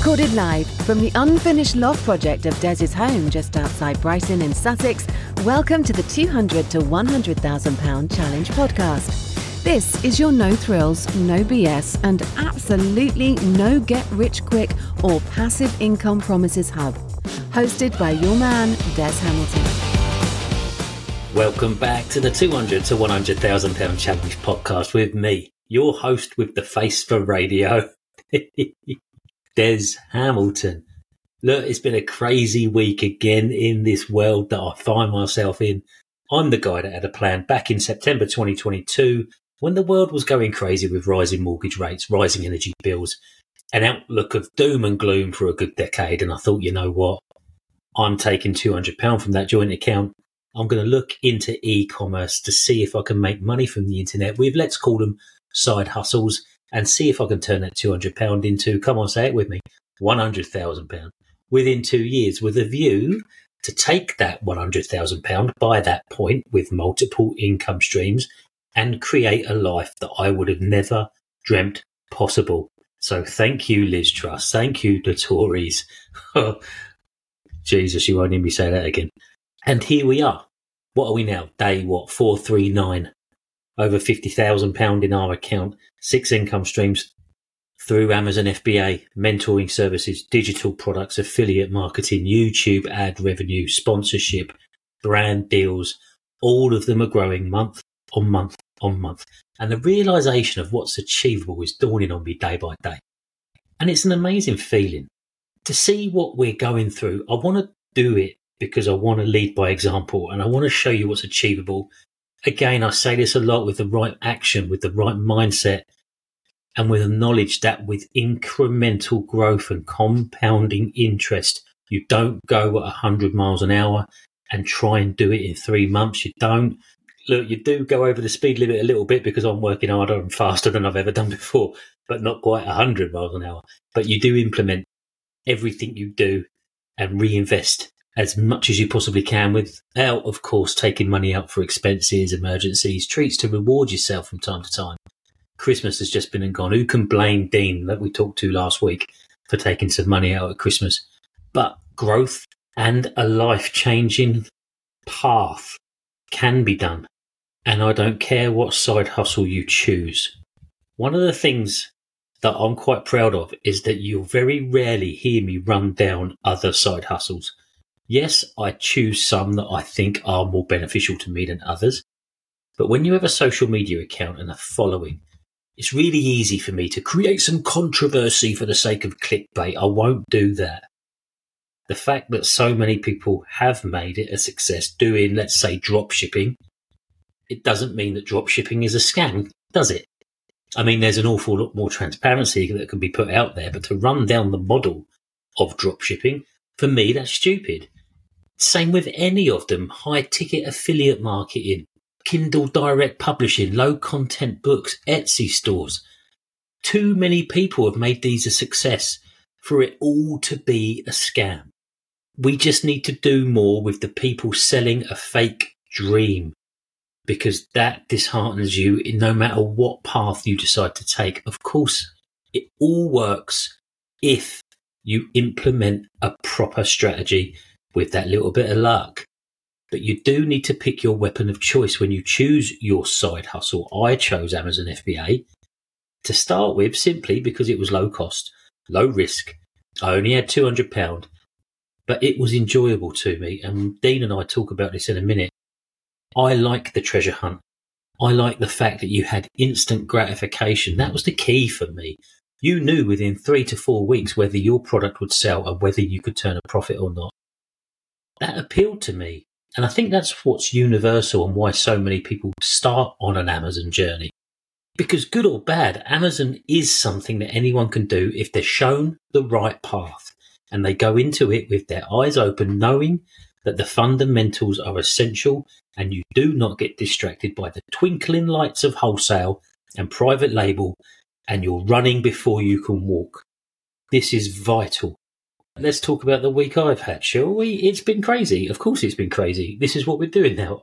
Recorded live from the unfinished loft project of Des's home just outside Brighton in Sussex, welcome to the 200 to £100,000 Challenge podcast. This is your no thrills, no BS and absolutely no get rich quick or passive income promises hub. Hosted by your man, Des Hamilton. Welcome back to the 200 to £100,000 Challenge podcast with me, your host with the face for radio, Des Hamilton. Look, it's been a crazy week again in this world that I find myself in. I'm the guy that had a plan back in September 2022 when the world was going crazy with rising mortgage rates, rising energy bills, an outlook of doom and gloom for a good decade. And I thought, you know what? I'm taking £200 from that joint account. I'm going to look into e-commerce to see if I can make money from the internet with, let's call them side hustles, and see if I can turn that £200 into, come on, say it with me, £100,000 within 2 years, with a view to take that £100,000 by that point with multiple income streams and create a life that I would have never dreamt possible. So thank you, Liz Truss. Thank you, the Tories. Oh, Jesus, you won't hear me say that again. And here we are. What are we now? Day, 439. Over £50,000 in our account, 6 income streams through Amazon FBA, mentoring services, digital products, affiliate marketing, YouTube ad revenue, sponsorship, brand deals. All of them are growing month on month on month. And the realization of what's achievable is dawning on me day by day. And it's an amazing feeling to see what we're going through. I want to do it because I want to lead by example and I want to show you what's achievable. Again, I say this a lot, with the right action, with the right mindset, and with the knowledge that with incremental growth and compounding interest, you don't go at 100 miles an hour and try and do it in 3 months. You don't. Look, you do go over the speed limit a little bit because I'm working harder and faster than I've ever done before, but not quite 100 miles an hour. But you do implement everything you do and reinvest as much as you possibly can, without, of course, taking money out for expenses, emergencies, treats to reward yourself from time to time. Christmas has just been and gone. Who can blame Dean, that we talked to last week, for taking some money out at Christmas? But growth and a life-changing path can be done. And I don't care what side hustle you choose. One of the things that I'm quite proud of is that you'll very rarely hear me run down other side hustles. Yes, I choose some that I think are more beneficial to me than others. But when you have a social media account and a following, it's really easy for me to create some controversy for the sake of clickbait. I won't do that. The fact that so many people have made it a success doing, let's say, drop shipping, it doesn't mean that drop shipping is a scam, does it? I mean, there's an awful lot more transparency that can be put out there, but to run down the model of drop shipping, for me, that's stupid. Same with any of them. High ticket affiliate marketing, Kindle direct publishing, low content books, Etsy stores. Too many people have made these a success for it all to be a scam. We just need to do more with the people selling a fake dream, because that disheartens you no matter what path you decide to take. Of course, it all works if you implement a proper strategy with that little bit of luck. But you do need to pick your weapon of choice when you choose your side hustle. I chose Amazon FBA to start with simply because it was low cost, low risk. I only had £200, but it was enjoyable to me. And Dean and I talk about this in a minute. I like the treasure hunt. I like the fact that you had instant gratification. That was the key for me. You knew within 3 to 4 weeks whether your product would sell and whether you could turn a profit or not. That appealed to me. And I think that's what's universal and why so many people start on an Amazon journey. Because good or bad, Amazon is something that anyone can do if they're shown the right path and they go into it with their eyes open, knowing that the fundamentals are essential and you do not get distracted by the twinkling lights of wholesale and private label, and you're running before you can walk. This is vital. Let's talk about the week I've had, shall we? It's been crazy. Of course it's been crazy. This is what we're doing now.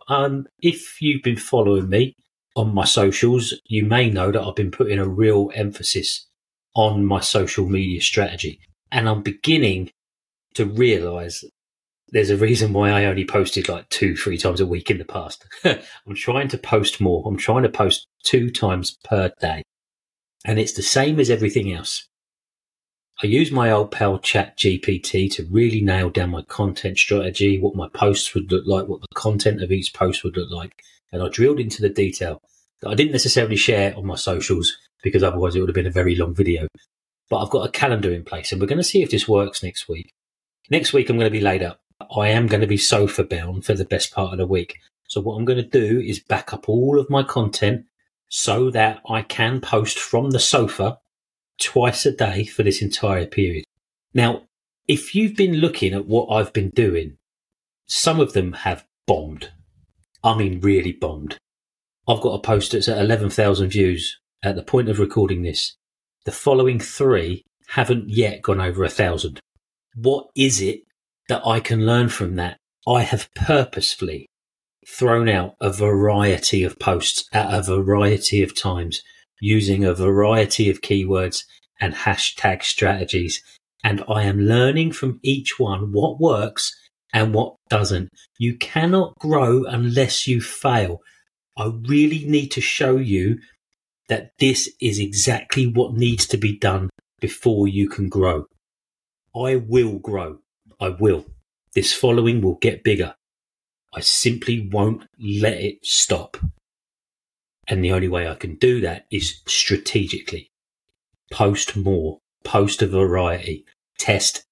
If you've been following me on my socials, you may know that I've been putting a real emphasis on my social media strategy. And I'm beginning to realise there's a reason why I only posted like 2-3 times a week in the past. I'm trying to post more. I'm trying to post 2 times per day. And it's the same as everything else. I use my old pal ChatGPT to really nail down my content strategy, what my posts would look like, what the content of each post would look like. And I drilled into the detail that I didn't necessarily share on my socials because otherwise it would have been a very long video. But I've got a calendar in place and we're going to see if this works next week. Next week I'm going to be laid up. I am going to be sofa bound for the best part of the week. So what I'm going to do is back up all of my content so that I can post from the sofa twice a day for this entire period. Now, if you've been looking at what I've been doing, some of them have bombed. I mean, really bombed. I've got a post that's at 11,000 views at the point of recording this. The following 3 haven't yet gone over 1,000. What is it that I can learn from that? I have purposefully thrown out a variety of posts at a variety of times using a variety of keywords and hashtag strategies. And I am learning from each one what works and what doesn't. You cannot grow unless you fail. I really need to show you that this is exactly what needs to be done before you can grow. I will grow. I will. This following will get bigger. I simply won't let it stop. And the only way I can do that is strategically. Post more. Post a variety. Test.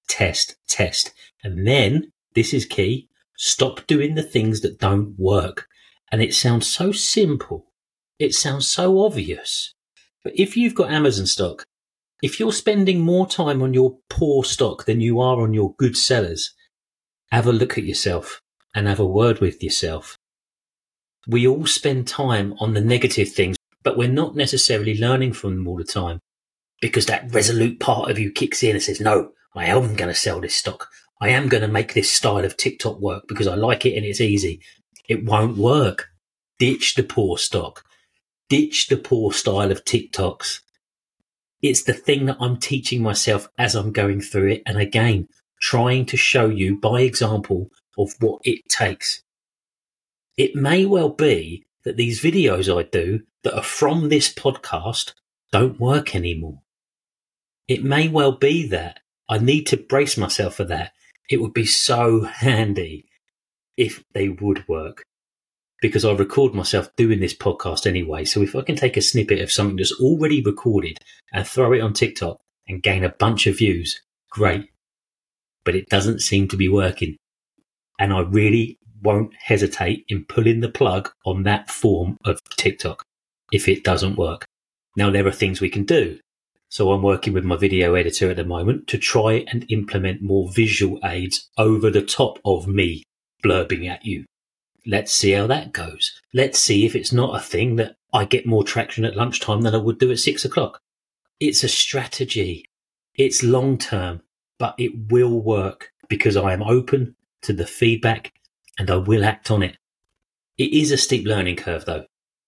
And then, this is key, stop doing the things that don't work. And it sounds so simple. It sounds so obvious. But if you've got Amazon stock, if you're spending more time on your poor stock than you are on your good sellers, have a look at yourself and have a word with yourself. We all spend time on the negative things, but we're not necessarily learning from them all the time because that resolute part of you kicks in and says, no, I am going to sell this stock. I am going to make this style of TikTok work because I like it and it's easy. It won't work. Ditch the poor stock. Ditch the poor style of TikToks. It's the thing that I'm teaching myself as I'm going through it. And again, trying to show you by example of what it takes. It may well be that these videos I do that are from this podcast don't work anymore. It may well be that I need to brace myself for that. It would be so handy if they would work because I record myself doing this podcast anyway. So if I can take a snippet of something that's already recorded and throw it on TikTok and gain a bunch of views, great. But it doesn't seem to be working. And I really won't hesitate in pulling the plug on that form of TikTok if it doesn't work. Now, there are things we can do. So I'm working with my video editor at the moment to try and implement more visual aids over the top of me blurbing at you. Let's see how that goes. Let's see if it's not a thing that I get more traction at lunchtime than I would do at 6 o'clock. It's a strategy. It's long term, but it will work because I am open to the feedback and I will act on it. It is a steep learning curve though.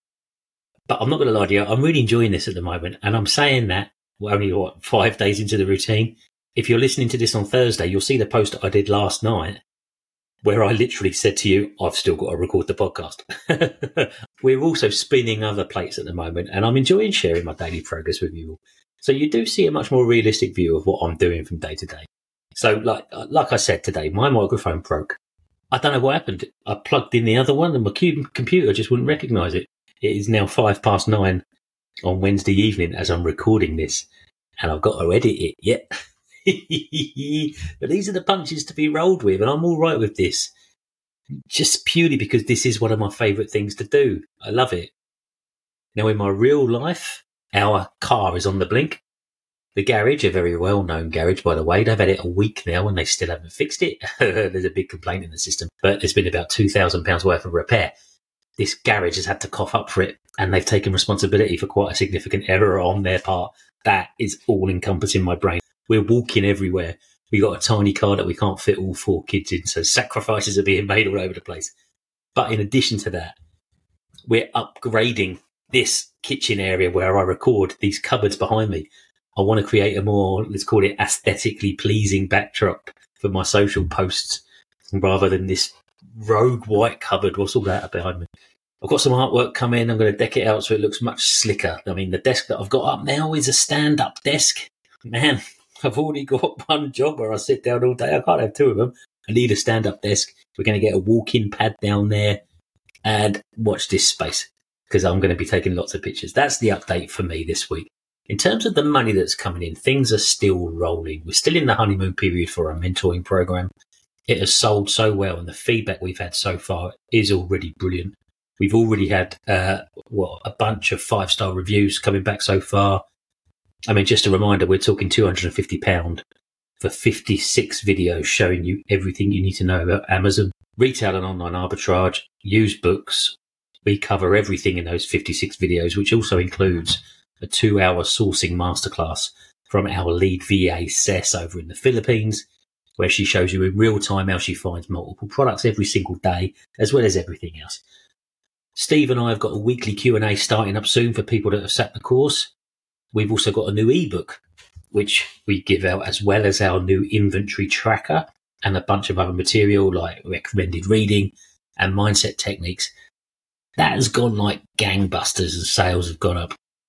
But I'm not going to lie to you, I'm really enjoying this at the moment. And I'm saying that we're only, 5 days into the routine. If you're listening to this on Thursday, you'll see the post that I did last night where I literally said to you, I've still got to record the podcast. We're also spinning other plates at the moment, and I'm enjoying sharing my daily progress with you all. So you do see a much more realistic view of what I'm doing from day to day. So like I said today, my microphone broke. I don't know what happened. I plugged in the other one and my computer just wouldn't recognise it. It is now 9:05 on Wednesday evening as I'm recording this, and I've got to edit it yet. But these are the punches to be rolled with, and I'm all right with this. Just purely because this is one of my favourite things to do. I love it. Now, in my real life, our car is on the blink. The garage, a very well-known garage, by the way, they've had it a week now and they still haven't fixed it. There's a big complaint in the system, but there's been about £2,000 worth of repair. This garage has had to cough up for it, and they've taken responsibility for quite a significant error on their part. That is all-encompassing my brain. We're walking everywhere. We got a tiny car that we can't fit all 4 kids in, so sacrifices are being made all over the place. But in addition to that, we're upgrading this kitchen area where I record, these cupboards behind me. I want to create a more, let's call it, aesthetically pleasing backdrop for my social posts rather than this rogue white cupboard. What's all that behind me? I've got some artwork coming. I'm going to deck it out so it looks much slicker. I mean, the desk that I've got up now is a stand-up desk. Man, I've already got one job where I sit down all day. I can't have two of them. I need a stand-up desk. We're going to get a walk-in pad down there and watch this space because I'm going to be taking lots of pictures. That's the update for me this week. In terms of the money that's coming in, things are still rolling. We're still in the honeymoon period for our mentoring program. It has sold so well, and the feedback we've had so far is already brilliant. We've already had a bunch of 5-star reviews coming back so far. I mean, just a reminder, we're talking £250 for 56 videos showing you everything you need to know about Amazon, retail and online arbitrage, used books. We cover everything in those 56 videos, which also includes a 2-hour sourcing masterclass from our lead VA, Cess, over in the Philippines, where she shows you in real time how she finds multiple products every single day, as well as everything else. Steve and I have got a weekly Q&A starting up soon for people that have sat the course. We've also got a new ebook, which we give out, as well as our new inventory tracker and a bunch of other material like recommended reading and mindset techniques. That has gone like gangbusters and sales have gone up.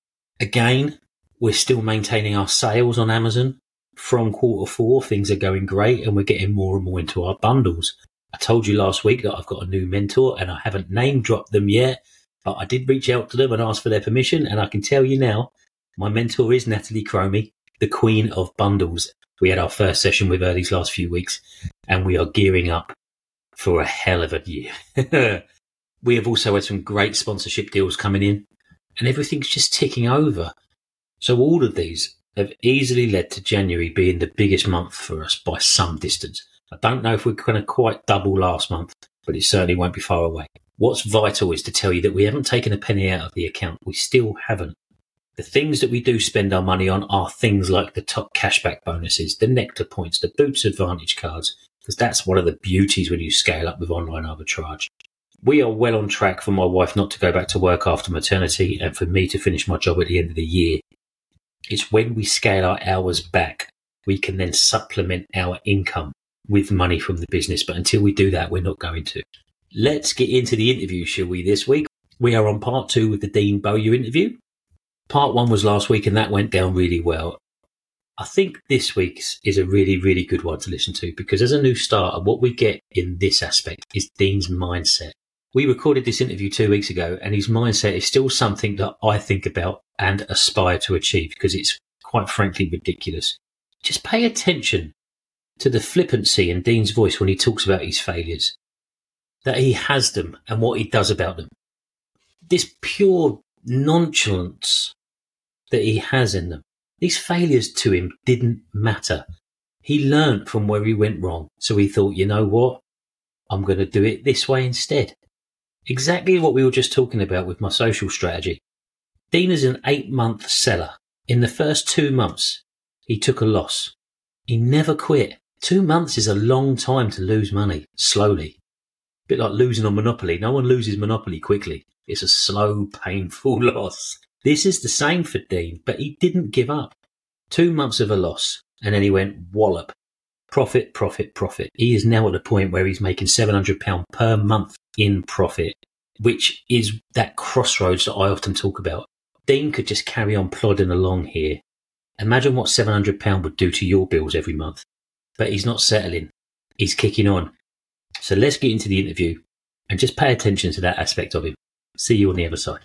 Again, we're still maintaining our sales on Amazon. From Q4, things are going great and we're getting more and more into our bundles. I told you last week that I've got a new mentor and I haven't name dropped them yet, but I did reach out to them and ask for their permission, and I can tell you now, my mentor is Natalie Cromie, the queen of bundles. We had our first session with her these last few weeks and we are gearing up for a hell of a year. We have also had some great sponsorship deals coming in and everything's just ticking over. So all of these have easily led to January being the biggest month for us by some distance. I don't know if we're going to quite double last month, but it certainly won't be far away. What's vital is to tell you that we haven't taken a penny out of the account. We still haven't. The things that we do spend our money on are things like the top cashback bonuses, the Nectar points, the Boots Advantage cards, because that's one of the beauties when you scale up with online arbitrage. We are well on track for my wife not to go back to work after maternity and for me to finish my job at the end of the year. It's when we scale our hours back, we can then supplement our income with money from the business. But until we do that, we're not going to. Let's get into the interview, shall we, this week? We are on part 2 with the Dean Bowyer interview. Part 1 was last week and that went down really well. I think this week's is a really, really good one to listen to because as a new starter, what we get in this aspect is Dean's mindset. We recorded this interview 2 weeks ago and his mindset is still something that I think about and aspire to achieve because it's quite frankly ridiculous. Just pay attention to the flippancy in Dean's voice when he talks about his failures, that he has them and what he does about them. This pure nonchalance that he has in them. These failures to him didn't matter. He learnt from where he went wrong. So he thought, you know what? I'm going to do it this way instead. Exactly what we were just talking about with my social strategy. Dean is an 8-month seller. In the first 2 months, he took a loss. He never quit. 2 months is a long time to lose money, slowly. A bit like losing on Monopoly. No one loses Monopoly quickly. It's a slow, painful loss. This is the same for Dean, but he didn't give up. 2 months of a loss, and then he went wallop. Profit, profit, profit. He is now at the point where he's making £700 per month in profit, which is that crossroads that I often talk about. Dean could just carry on plodding along here. Imagine what £700 would do to your bills every month. But he's not settling. He's kicking on. So let's get into the interview and just pay attention to that aspect of him. See you on the other side.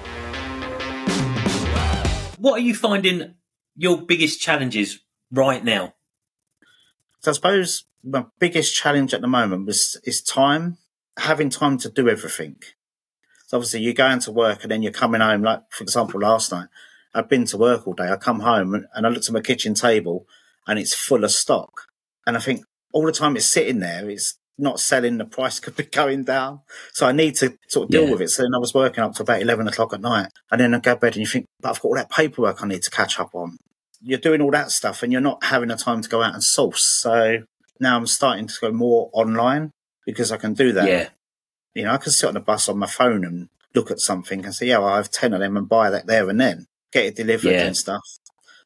What are you finding your biggest challenges right now? So I suppose my biggest challenge at the moment is time, having time to do everything. So obviously you're going to work and then you're coming home, like for example last night, I've been to work all day. I come home and I looked at my kitchen table and it's full of stock. And I think all the time it's sitting there, it's not selling, the price could be going down. So I need to sort of deal with it. So then I was working up to about 11 o'clock at night. And then I go to bed and you think, but I've got all that paperwork I need to catch up on. You're doing all that stuff and you're not having the time to go out and source. So now I'm starting to go more online because I can do that. Yeah. You know, I can sit on the bus on my phone and look at something and say, yeah, well, I have 10 of them and buy that there and then, get it delivered and stuff.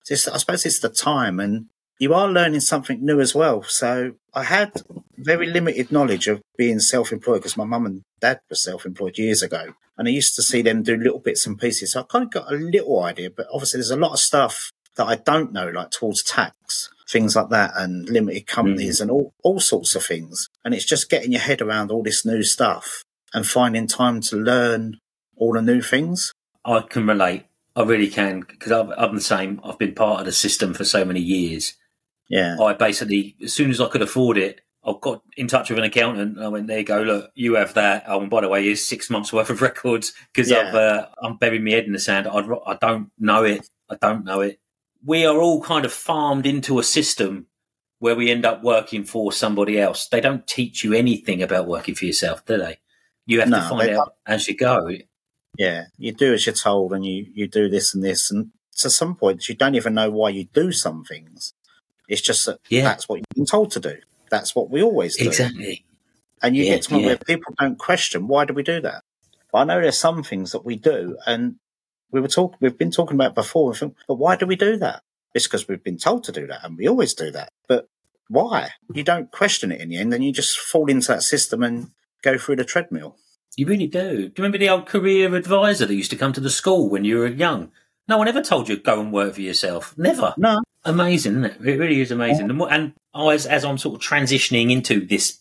I suppose it's the time, and you are learning something new as well. So I had very limited knowledge of being self-employed because my mum and dad were self-employed years ago, and I used to see them do little bits and pieces. So I kind of got a little idea, but obviously there's a lot of stuff that I don't know, like towards tax, things like that, and limited companies and all sorts of things. And it's just getting your head around all this new stuff and finding time to learn all the new things. I can relate. I really can, because I'm the same. I've been part of the system for so many years. Yeah. I basically, as soon as I could afford it, I got in touch with an accountant. And I went, there you go, look, you have that. Oh, and by the way, here's 6 months worth of records, because I'm burying my head in the sand. I don't know it. I don't know it. We are all kind of farmed into a system where we end up working for somebody else. They don't teach you anything about working for yourself, do they? You have to find out as you go. Yeah, you do as you're told, and you do this and this. And to some points, you don't even know why you do some things. It's just that that's what you've been told to do. That's what we always do. Exactly. And you get to a point where people don't question, why do we do that? But I know there's some things that we do, and we've been talking about before, but why do we do that? It's because we've been told to do that, and we always do that. But why? You don't question it in the end, and you just fall into that system and go through the treadmill. You really do. Do you remember the old career advisor that used to come to the school when you were young? No one ever told you to go and work for yourself. Never. No. Amazing, isn't it? It really is amazing. Yeah. And as I'm sort of transitioning into this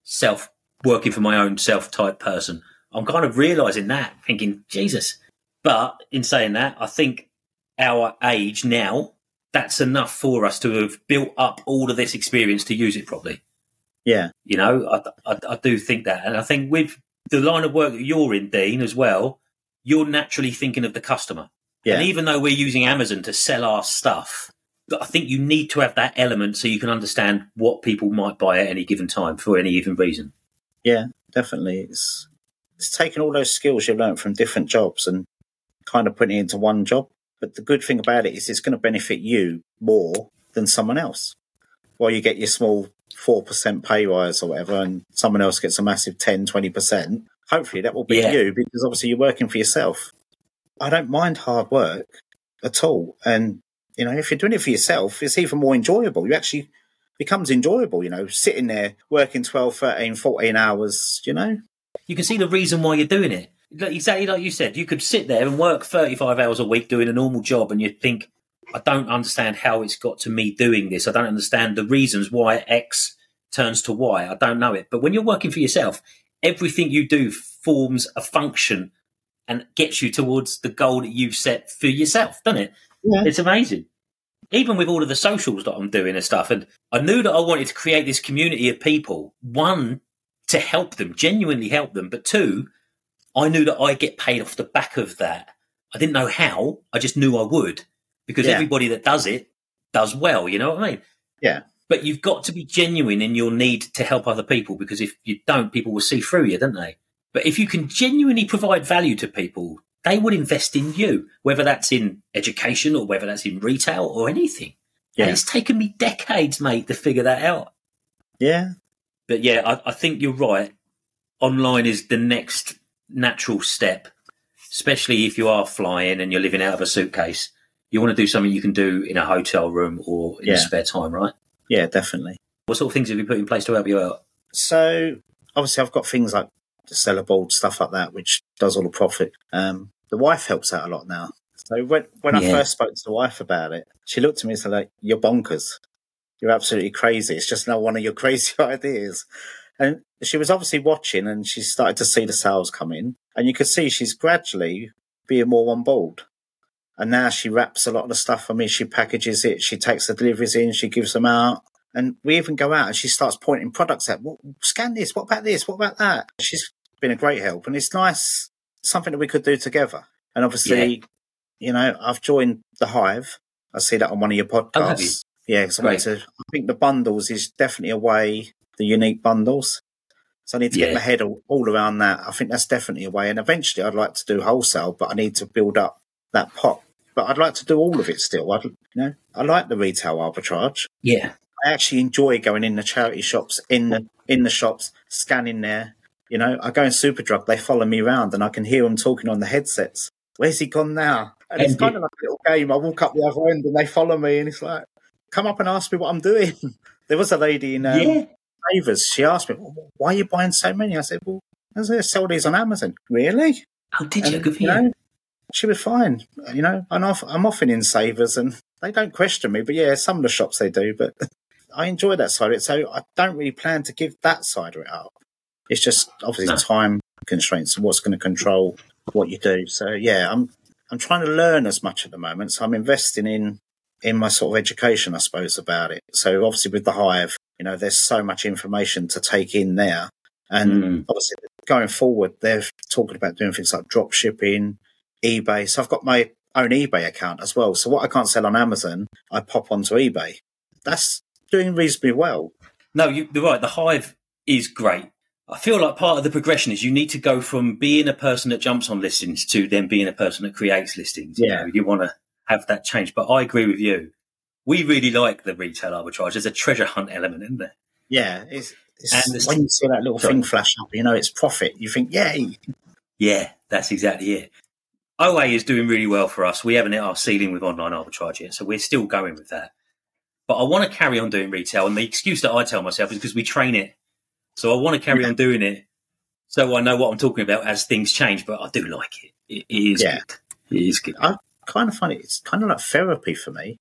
working for my own self type person, I'm kind of realising that, thinking, Jesus. But in saying that, I think our age now, that's enough for us to have built up all of this experience to use it properly. Yeah. You know, I do think that. And I think with the line of work that you're in, Dean, as well, you're naturally thinking of the customer. Yeah. And even though we're using Amazon to sell our stuff, I think you need to have that element so you can understand what people might buy at any given time for any given reason. Yeah, definitely. It's taking all those skills you've learned from different jobs and kind of putting it into one job. But the good thing about it is it's going to benefit you more than someone else. While you get your small 4% pay rise or whatever, and someone else gets a massive 10, 20%, hopefully that will be you, because obviously you're working for yourself. I don't mind hard work at all. And, you know, if you're doing it for yourself, it's even more enjoyable. You actually becomes enjoyable, you know, sitting there working 12, 13, 14 hours, you know. You can see the reason why you're doing it. Exactly like you said, you could sit there and work 35 hours a week doing a normal job and you'd think, I don't understand how it's got to me doing this. I don't understand the reasons why X turns to Y. I don't know it. But when you're working for yourself, everything you do forms a function and gets you towards the goal that you've set for yourself, doesn't it? Yeah. It's amazing. Even with all of the socials that I'm doing and stuff. And I knew that I wanted to create this community of people. One, to help them, genuinely help them. But two, I knew that I get paid off the back of that. I didn't know how. I just knew I would. Because everybody that does it does well, you know what I mean? Yeah. But you've got to be genuine in your need to help other people, because if you don't, people will see through you, don't they? But if you can genuinely provide value to people, they will invest in you, whether that's in education or whether that's in retail or anything. Yeah. And it's taken me decades, mate, to figure that out. Yeah. But yeah, I think you're right. Online is the next natural step, especially if you are flying and you're living out of a suitcase. You want to do something you can do in a hotel room or in your spare time, right? Yeah, definitely. What sort of things have you put in place to help you out? So, obviously, I've got things like the seller board, stuff like that, which does all the profit. The wife helps out a lot now. So when I first spoke to the wife about it, she looked at me and said, like, you're bonkers. You're absolutely crazy. It's just not one of your crazy ideas. And she was obviously watching, and she started to see the sales come in. And you could see she's gradually being more on board. And now she wraps a lot of the stuff for me. She packages it. She takes the deliveries in. She gives them out. And we even go out and she starts pointing products at, well, scan this. What about this? What about that? She's been a great help. And it's nice, something that we could do together. And obviously, you know, I've joined the Hive. I see that on one of your podcasts. Oh, have you? Yeah, so I think the bundles is definitely a way, the unique bundles. So I need to get my head all around that. I think that's definitely a way. And eventually I'd like to do wholesale, but I need to build up that pot. But I'd like to do all of it still. I like the retail arbitrage. Yeah. I actually enjoy going in the charity shops, in the shops, scanning there. You know, I go in Superdrug, they follow me around and I can hear them talking on the headsets. where's he gone now? And it's kind of like a little game. I walk up the other end and they follow me, and it's like, come up and ask me what I'm doing. There was a lady in Savers. She asked me, why are you buying so many? I said, well, I sell these on Amazon. Really? Oh, did you? Good for you. She was fine, and I'm often in Savers, and they don't question me. But yeah, some of the shops they do, but I enjoy that side of it. So I don't really plan to give that side of it up. It's just obviously time constraints and what's going to control what you do. So yeah, I'm trying to learn as much at the moment. So I'm investing in my sort of education, I suppose, about it. So obviously with the Hive, there's so much information to take in there, and obviously going forward, they're talking about doing things like drop shipping, eBay. So I've got my own eBay account as well. So what I can't sell on Amazon, I pop onto eBay. That's doing reasonably well. No, you're right. The Hive is great. I feel like part of the progression is you need to go from being a person that jumps on listings to then being a person that creates listings. Yeah. You want to have that change. But I agree with you. We really like the retail arbitrage. There's a treasure hunt element in there. Yeah. It's when you see that little thing flash up, it's profit. You think, yay. Yeah, that's exactly it. OA is doing really well for us. We haven't hit our ceiling with online arbitrage yet, so we're still going with that. But I want to carry on doing retail, and the excuse that I tell myself is because we train it. So I want to carry on doing it so I know what I'm talking about as things change, but I do like it. It is good. It is good. I kind of find it's kind of like therapy for me.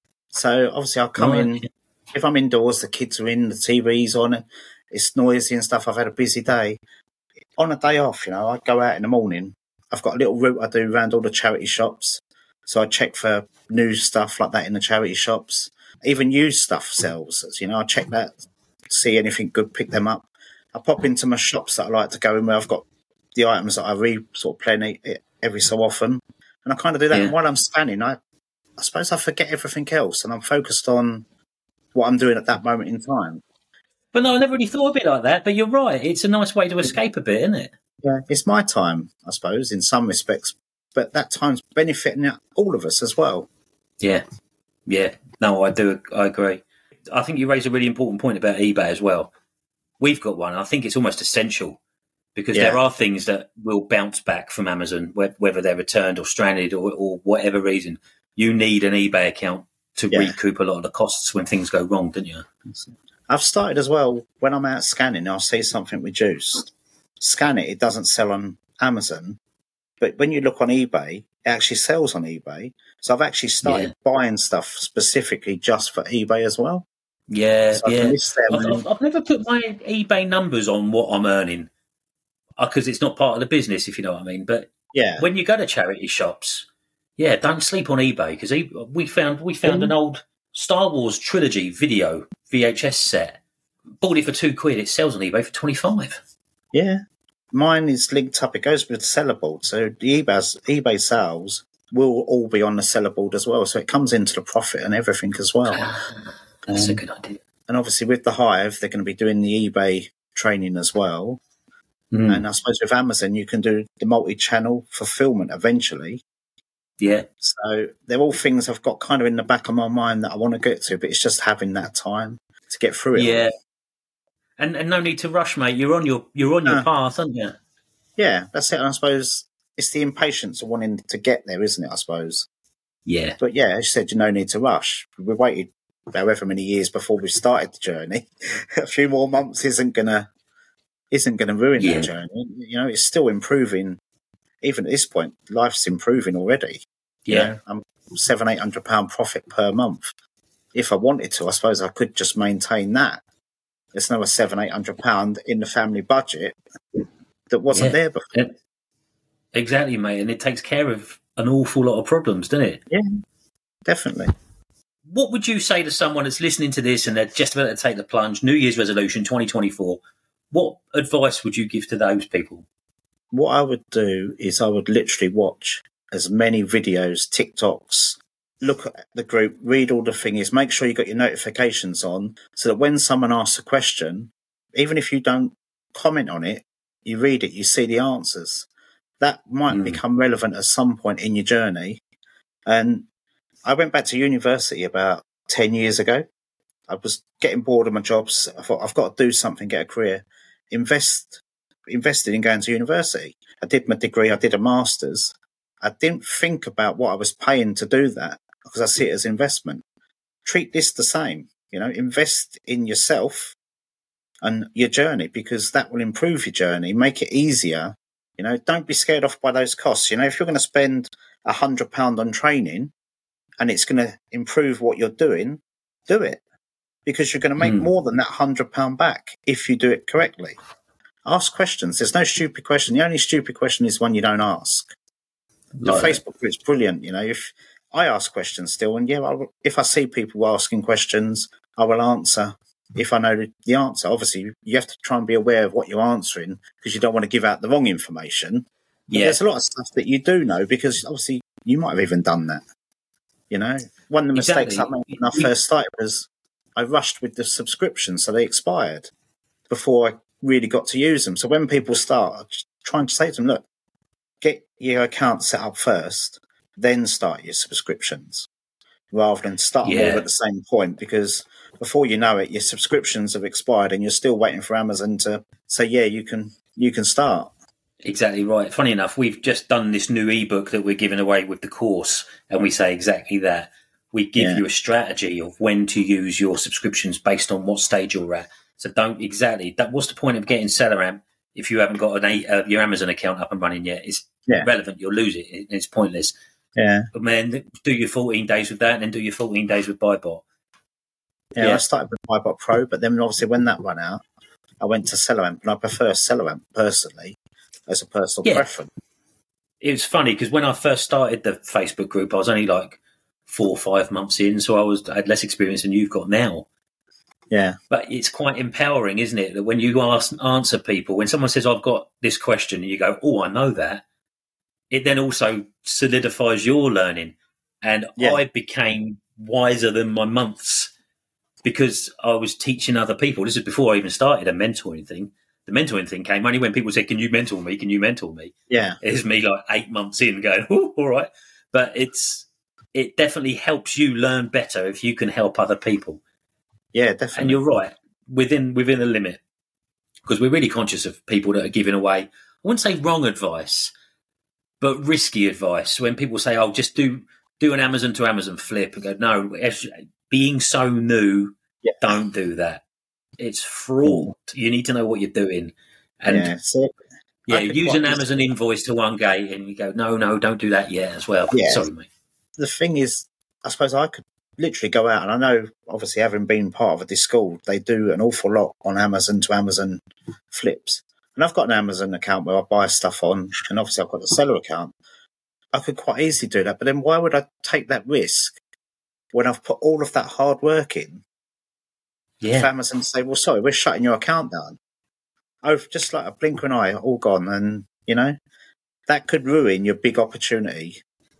So obviously I'll come in, if I'm indoors, the kids are in, the TV's on, it's noisy and stuff. I've had a busy day. On a day off, I go out in the morning. I've got a little route I do around all the charity shops. So I check for new stuff like that in the charity shops. Even used stuff sells. I check that, see anything good, pick them up. I pop into my shops that I like to go in where I've got the items that I replenish every so often. And I kind of do that. And while I'm scanning, I suppose I forget everything else and I'm focused on what I'm doing at that moment in time. But no, I never really thought of it like that. But you're right. It's a nice way to escape a bit, isn't it? Yeah, it's my time, I suppose, in some respects. But that time's benefiting all of us as well. Yeah. Yeah. No, I do. I agree. I think you raised a really important point about eBay as well. We've got one. I think it's almost essential because there are things that will bounce back from Amazon, whether they're returned or stranded or whatever reason. You need an eBay account to recoup a lot of the costs when things go wrong, don't you? I've started as well. When I'm out scanning, I'll see something reduced. Scan it. It doesn't sell on Amazon. But when you look on eBay, it actually sells on eBay. So I've actually started buying stuff specifically just for eBay as well. Yeah, so I've never put my eBay numbers on what I'm earning because it's not part of the business, if you know what I mean. But when you go to charity shops, don't sleep on eBay because we found an old Star Wars trilogy video VHS set. Bought it for £2. It sells on eBay for 25. Yeah. Mine is linked up. It goes with the seller board. So the eBay sales will all be on the seller board as well. So it comes into the profit and everything as well. That's a good idea. And obviously with the Hive, they're going to be doing the eBay training as well. And I suppose with Amazon, you can do the multi-channel fulfillment eventually. Yeah. So they're all things I've got kind of in the back of my mind that I want to get to, but it's just having that time to get through it. Yeah. And no need to rush, mate. You're on your path, aren't you? Yeah, that's it. And I suppose it's the impatience of wanting to get there, isn't it? I suppose. Yeah. But yeah, as you said, no need to rush. We waited however many years before we started the journey. A few more months isn't gonna ruin that journey. It's still improving. Even at this point, life's improving already. Yeah. I'm £700-800 profit per month. If I wanted to, I suppose I could just maintain that. There's another £700-800 in the family budget that wasn't there before. Exactly, mate. And it takes care of an awful lot of problems, doesn't it? Yeah, definitely. What would you say to someone that's listening to this and they're just about to take the plunge, New Year's resolution 2024? What advice would you give to those people? What I would do is I would literally watch as many videos, TikToks, look at the group, read all the things, make sure you got your notifications on so that when someone asks a question, even if you don't comment on it, you read it, you see the answers. That might become relevant at some point in your journey. And I went back to university about 10 years ago. I was getting bored of my jobs. I thought, I've got to do something, get a career. Invested in going to university. I did my degree, I did a master's, I didn't think about what I was paying to do that because I see it as investment. Treat this the same, invest in yourself and your journey, because that will improve your journey, make it easier. Don't be scared off by those costs. If you're going to spend £100 on training and it's going to improve what you're doing, do it, because you're going to make more than that £100 back if you do it correctly. Ask questions. There's no stupid question. The only stupid question is one you don't ask. The Facebook group's brilliant. If I ask questions still, and if I see people asking questions, I will answer if I know the answer. Obviously, you have to try and be aware of what you're answering because you don't want to give out the wrong information. But there's a lot of stuff that you do know because obviously you might have even done that. One of the mistakes I made when I first started was I rushed with the subscriptions, so they expired before I really got to use them. So when people start, I just try to say to them, look, get your account set up first, then start your subscriptions, rather than start them all at the same point, because before you know it, your subscriptions have expired and you're still waiting for Amazon to say, you can start. Exactly right. Funny enough, we've just done this new ebook that we're giving away with the course, and we say exactly that. We give you a strategy of when to use your subscriptions based on what stage you're at. So what's the point of getting SellerAmp if you haven't got your Amazon account up and running yet? It's irrelevant. You'll lose it. It's pointless. Yeah. But man, do your 14 days with that and then do your 14 days with BuyBot. I started with BuyBot Pro, but then obviously when that ran out, I went to SellerAmp, and I prefer SellerAmp personally as a personal preference. It was funny because when I first started the Facebook group, I was only like 4 or 5 months in, so I had less experience than you've got now. Yeah. But it's quite empowering, isn't it? That when you answer people, when someone says, I've got this question, and you go, I know that, it then also solidifies your learning. And I became wiser than my months because I was teaching other people. This is before I even started a mentoring thing. The mentoring thing came only when people said, can you mentor me? Can you mentor me? Yeah. It's me like 8 months in going, all right. But it definitely helps you learn better if you can help other people. Yeah, definitely. And you're right, within a limit, because we're really conscious of people that are giving away, I wouldn't say wrong advice, but risky advice. When people say, just do an Amazon to Amazon flip, and go, no, being so new, don't do that. It's fraud. You need to know what you're doing. And use an Amazon invoice to one gate, and you go, no, don't do that yet as well. Yeah. Sorry, mate. The thing is, I suppose I could literally go out, and I know, obviously, having been part of this school, they do an awful lot on Amazon to Amazon flips. And I've got an Amazon account where I buy stuff on, and obviously I've got the seller account. I could quite easily do that, but then why would I take that risk when I've put all of that hard work in? Yeah. For Amazon to say, well, sorry, we're shutting your account down. Just like a blink of an eye, all gone. And, that could ruin your big opportunity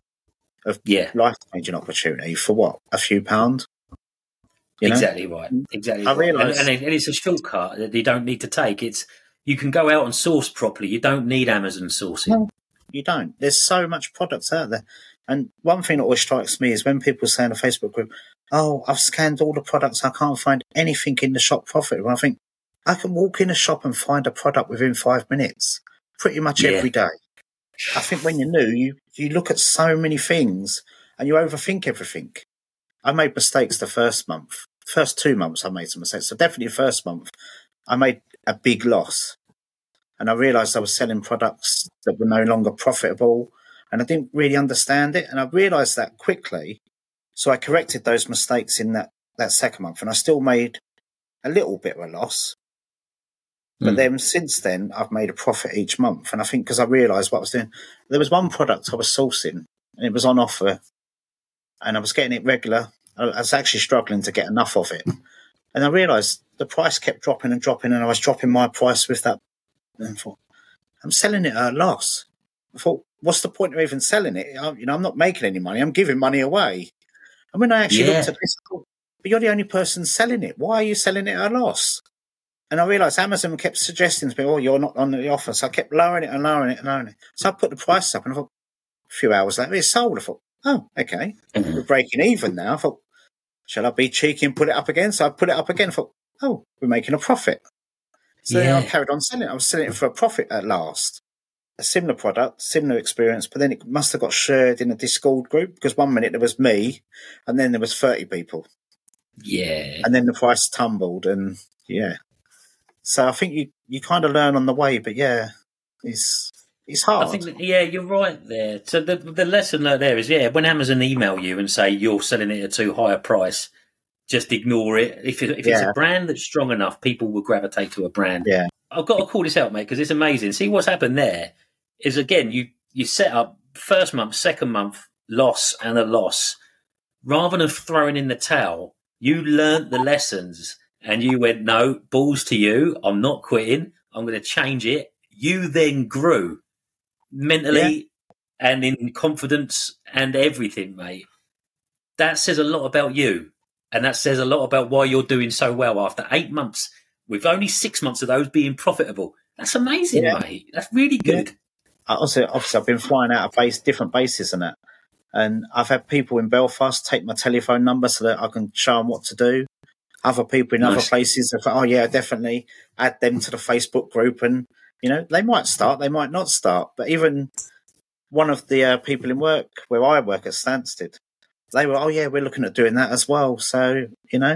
of life-changing opportunity for what? A few pounds? Exactly right. Exactly. I realise, and it's a shortcut that you don't need to take. You can go out and source properly. You don't need Amazon sourcing. No, you don't. There's so much products out there. And one thing that always strikes me is when people say in a Facebook group, I've scanned all the products, I can't find anything in the shop profitable. I think I can walk in a shop and find a product within 5 minutes, pretty much every day. I think when you're new, you look at so many things and you overthink everything. I made mistakes the first 2 months I made some mistakes. So definitely the first month I made a big loss. And I realised I was selling products that were no longer profitable and I didn't really understand it. And I realised that quickly. So I corrected those mistakes in that second month and I still made a little bit of a loss. But then since then, I've made a profit each month. And I think because I realised what I was doing, there was one product I was sourcing and it was on offer and I was getting it regular. I was actually struggling to get enough of it. And I realised the price kept dropping and dropping and I was dropping my price with that. And I thought, I'm selling it at a loss. I thought, what's the point of even selling it? I'm not making any money. I'm giving money away. And when I actually looked at this, I thought, but you're the only person selling it. Why are you selling it at a loss? And I realised Amazon kept suggesting to me, you're not on the offer. So I kept lowering it and lowering it and lowering it. So I put the price up and I thought, a few hours later, it's sold. I thought, okay. We're breaking even now. I thought, shall I be cheeky and put it up again? So I put it up again. I thought, we're making a profit. So then I carried on selling it. I was selling it for a profit at last. a similar product, similar experience, but then it must have got shared in a Discord group, because one minute there was me and then there was 30 people. Yeah. And then the price tumbled, and yeah. So I think you kind of learn on the way, but yeah, it's hard. I think you're right there. So the lesson learned there is, when Amazon email you and say you're selling it at too high a price, just ignore it. If it's a brand that's strong enough, people will gravitate to a brand. Yeah. I've got to call this out, mate, because it's amazing. See, what's happened there is, again, you set up first month, second month, loss and a loss. Rather than throwing in the towel, you learnt the lessons and you went, no, balls to you. I'm not quitting. I'm going to change it. You then grew mentally and in confidence and everything, mate. That says a lot about you. And that says a lot about why you're doing so well after 8 months, with only 6 months of those being profitable. That's amazing, mate. That's really good. Yeah. Obviously, I've been flying out of different bases and that. And I've had people in Belfast take my telephone number so that I can show them what to do. Other people in other places have thought, definitely add them to the Facebook group. And, they might start, they might not start. But even one of the people in work where I work at Stansted, they were, we're looking at doing that as well. So,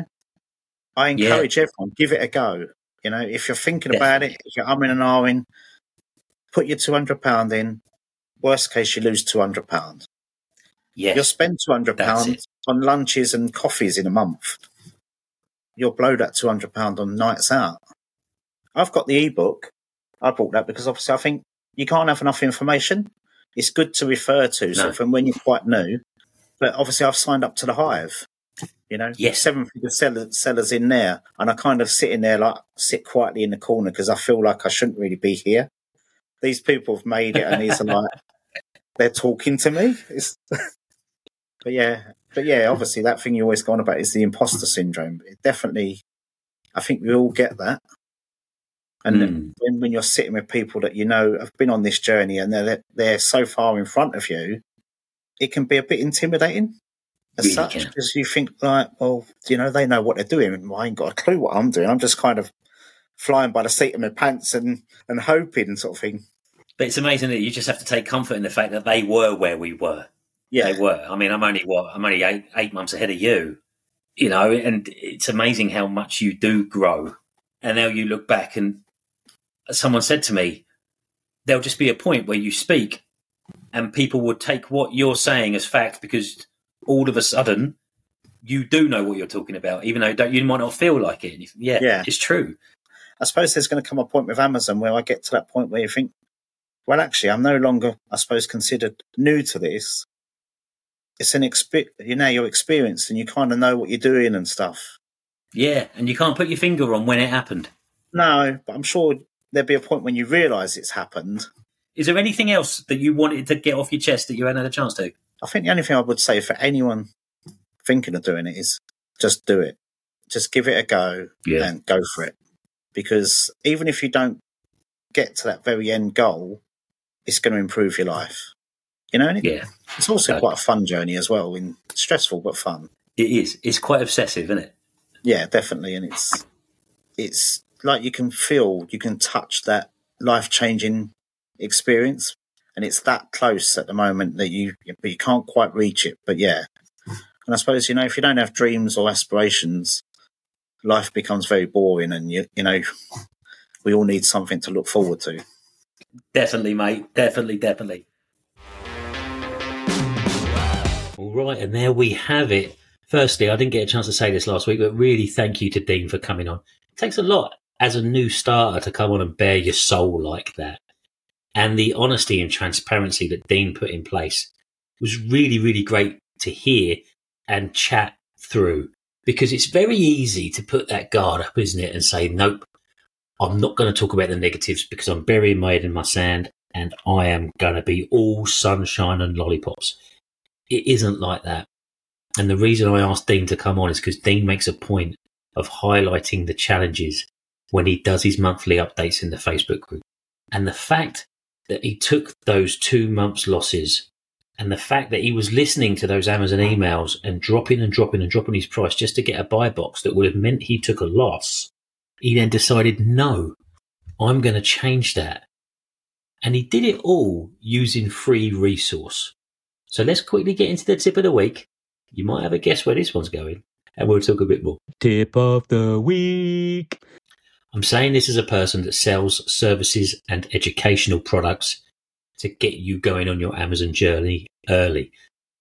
I encourage everyone, give it a go. If you're thinking about it, if you're umming and ahhing, put your £200 in. Worst case, you lose £200. Yeah. You'll spend £200 on lunches and coffees in a month. You'll blow that £200 on nights out. I've got the ebook. I bought that because obviously I think you can't have enough information. It's good to refer to from when you're quite new. But obviously I've signed up to the Hive. 7-figure sellers in there, and I kind of sit quietly in the corner because I feel like I shouldn't really be here. These people have made it, and these are like they're talking to me. But obviously that thing you always go on about is the imposter syndrome. It definitely, I think we all get that. And when you're sitting with people that have been on this journey and they're so far in front of you, it can be a bit intimidating. As such, because you think they know what they're doing. I ain't got a clue what I'm doing. I'm just kind of flying by the seat of my pants and hoping sort of thing. But it's amazing that you just have to take comfort in the fact that they were where we were. Yeah, they were. I mean, I'm only 8 months ahead of you, and it's amazing how much you do grow. And now you look back, and someone said to me, there'll just be a point where you speak and people would take what you're saying as fact, because all of a sudden you do know what you're talking about, even though you might not feel like it. It's true. I suppose there's going to come a point with Amazon where I get to that point where you think, well, actually, I'm no longer, I suppose, considered new to this. It's an you're experienced and you kind of know what you're doing and stuff. Yeah, and you can't put your finger on when it happened. No, but I'm sure there'll be a point when you realise it's happened. Is there anything else that you wanted to get off your chest that you hadn't had a chance to? I think the only thing I would say for anyone thinking of doing it is just do it. Just give it a go and go for it. Because even if you don't get to that very end goal, it's going to improve your life. It's also quite a fun journey as well. Stressful but fun. It is. It's quite obsessive, isn't it? Yeah, definitely. And it's like you can touch that life-changing experience, and it's that close at the moment that you can't quite reach it. But yeah, and I suppose if you don't have dreams or aspirations, life becomes very boring, and we all need something to look forward to. Definitely, mate. Definitely. All right, and there we have it. Firstly, I didn't get a chance to say this last week, but really thank you to Dean for coming on. It takes a lot as a new starter to come on and bare your soul like that. And the honesty and transparency that Dean put in place was really, really great to hear and chat through, because it's very easy to put that guard up, isn't it, and say, nope, I'm not going to talk about the negatives because I'm burying my head in my sand and I am going to be all sunshine and lollipops. It isn't like that. And the reason I asked Dean to come on is because Dean makes a point of highlighting the challenges when he does his monthly updates in the Facebook group. And the fact that he took those 2 months' losses, and the fact that he was listening to those Amazon emails and dropping his price just to get a buy box that would have meant he took a loss, he then decided, no, I'm going to change that. And he did it all using free resource. So let's quickly get into the tip of the week. You might have a guess where this one's going, and we'll talk a bit more. Tip of the week. I'm saying this as a person that sells services and educational products to get you going on your Amazon journey early.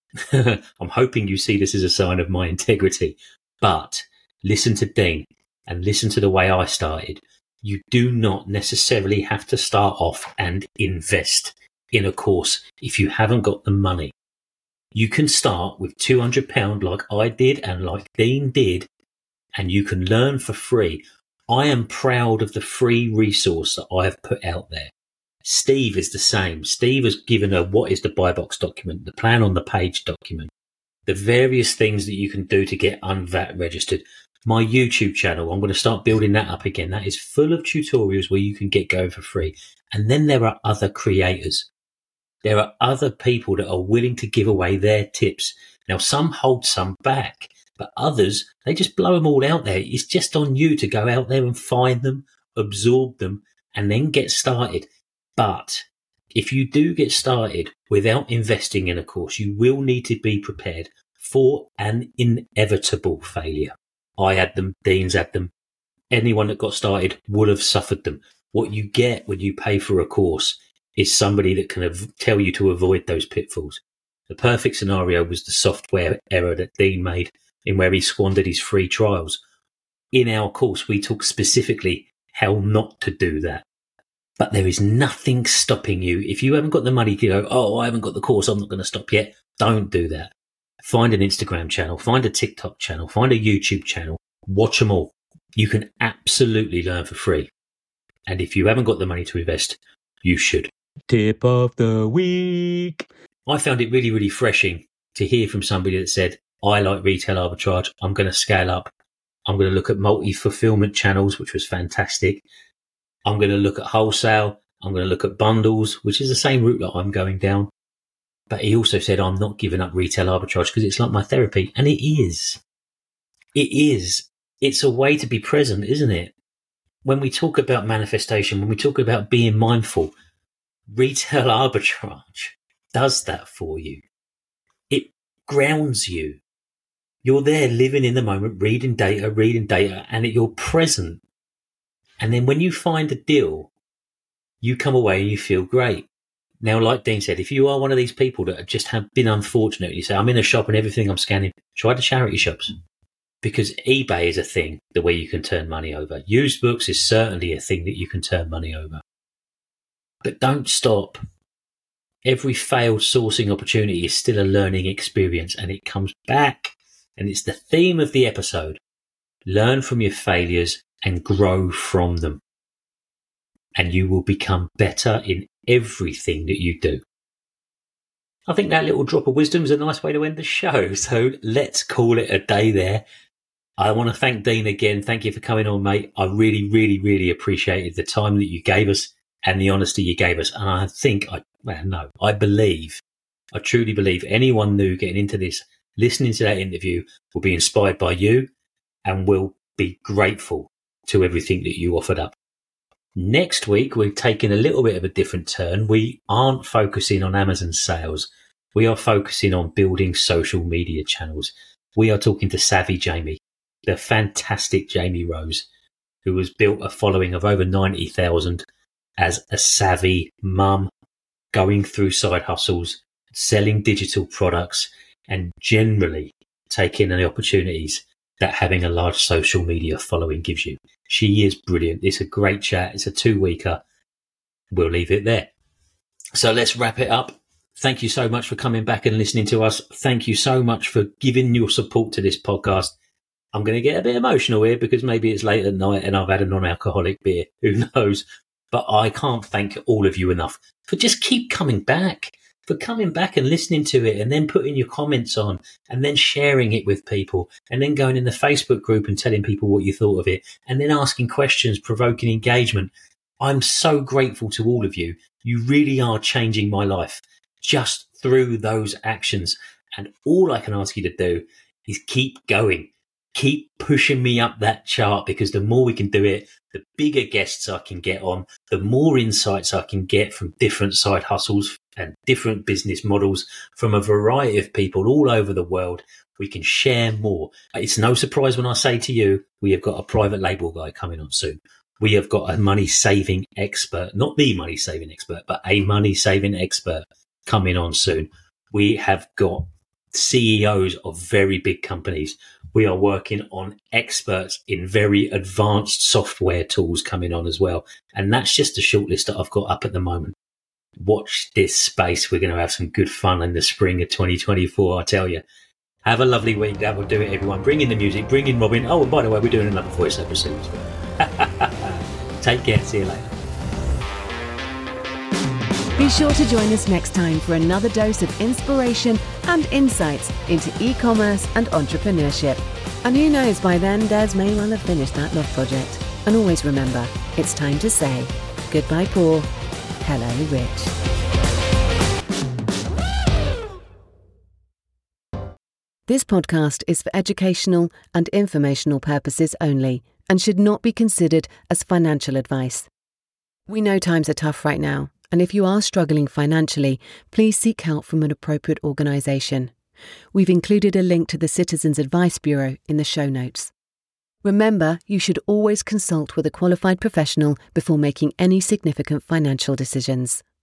I'm hoping you see this as a sign of my integrity, but listen to Dean and listen to the way I started. You do not necessarily have to start off and invest in a course if you haven't got the money. You can start with £200 like I did and like Dean did, and you can learn for free. I am proud of the free resource that I have put out there. Steve is the same. Steve has given a what is the buy box document, the plan on the page document, the various things that you can do to get UNVAT registered. My YouTube channel, I'm going to start building that up again. That is full of tutorials where you can get going for free. And then there are other creators. There are other people that are willing to give away their tips. Now, some hold some back, but others, they just blow them all out there. It's just on you to go out there and find them, absorb them, and then get started. But if you do get started without investing in a course, you will need to be prepared for an inevitable failure. I had them, Dean's had them. Anyone that got started would have suffered them. What you get when you pay for a course is somebody that can tell you to avoid those pitfalls. The perfect scenario was the software error that Dean made in where he squandered his free trials. In our course, we talk specifically how not to do that. But there is nothing stopping you. If you haven't got the money to go, oh, I haven't got the course, I'm not going to stop yet. Don't do that. Find an Instagram channel, find a TikTok channel, find a YouTube channel, watch them all. You can absolutely learn for free. And if you haven't got the money to invest, you should. Tip of the week. I found it really, really refreshing to hear from somebody that said, I like retail arbitrage. I'm going to scale up. I'm going to look at multi-fulfillment channels, which was fantastic. I'm going to look at wholesale. I'm going to look at bundles, which is the same route that I'm going down. But he also said, I'm not giving up retail arbitrage because it's like my therapy. And it is. It is. It's a way to be present, isn't it? When we talk about manifestation, when we talk about being mindful, retail arbitrage does that for you. It grounds you. You're there living in the moment, reading data, and you're present. And then when you find a deal, you come away and you feel great. Now, like Dean said, if you are one of these people that just have been unfortunate, you say, I'm in a shop and everything I'm scanning, try the charity shops. Because eBay is a thing, the way you can turn money over. Used books is certainly a thing that you can turn money over. But don't stop. Every failed sourcing opportunity is still a learning experience, and it comes back. And it's the theme of the episode. Learn from your failures and grow from them. And you will become better in everything that you do. I think that little drop of wisdom is a nice way to end the show. So let's call it a day there. I want to thank Dean again. Thank you for coming on, mate. I really, really, really appreciated the time that you gave us and the honesty you gave us. And I think, I truly believe anyone new getting into this, listening to that interview will be inspired by you and will be grateful to everything that you offered up. Next week, we're taking a little bit of a different turn. We aren't focusing on Amazon sales. We are focusing on building social media channels. We are talking to Savvy Jamie, the fantastic Jamie Rose, who has built a following of over 90,000 as a savvy mum, going through side hustles, selling digital products, and generally taking the opportunities that having a large social media following gives you. She is brilliant. It's a great chat. It's a 2-weeker. We'll leave it there. So let's wrap it up. Thank you so much for coming back and listening to us. Thank you so much for giving your support to this podcast. I'm going to get a bit emotional here because maybe it's late at night and I've had a non-alcoholic beer. Who knows? But I can't thank all of you enough for just keep coming back, for coming back and listening to it and then putting your comments on and then sharing it with people and then going in the Facebook group and telling people what you thought of it and then asking questions, provoking engagement. I'm so grateful to all of you. You really are changing my life just through those actions. And all I can ask you to do is keep going. keep pushing me up that chart, because the more we can do it, the bigger guests I can get on, the more insights I can get from different side hustles and different business models from a variety of people all over the world. We can share more. It's no surprise when I say to you, we have got a private label guy coming on soon. We have got a money saving expert, not the money saving expert, but a money saving expert coming on soon. We have got CEOs of very big companies. We are working on experts in very advanced software tools coming on as well. And that's just a short list that I've got up at the moment. Watch this space. We're going to have some good fun in the spring of 2024, I tell you. Have a lovely week. That will do it, everyone. Bring in the music. Bring in Robin. Oh, and by the way, we're doing another voiceover soon as well. Take care. See you later. Be sure to join us next time for another dose of inspiration and insights into e-commerce and entrepreneurship. And who knows, by then, Des may well have finished that love project. And always remember, it's time to say goodbye, Paul. Hello, Rich. This podcast is for educational and informational purposes only and should not be considered as financial advice. We know times are tough right now, and if you are struggling financially, please seek help from an appropriate organisation. We've included a link to the Citizens Advice Bureau in the show notes. Remember, you should always consult with a qualified professional before making any significant financial decisions.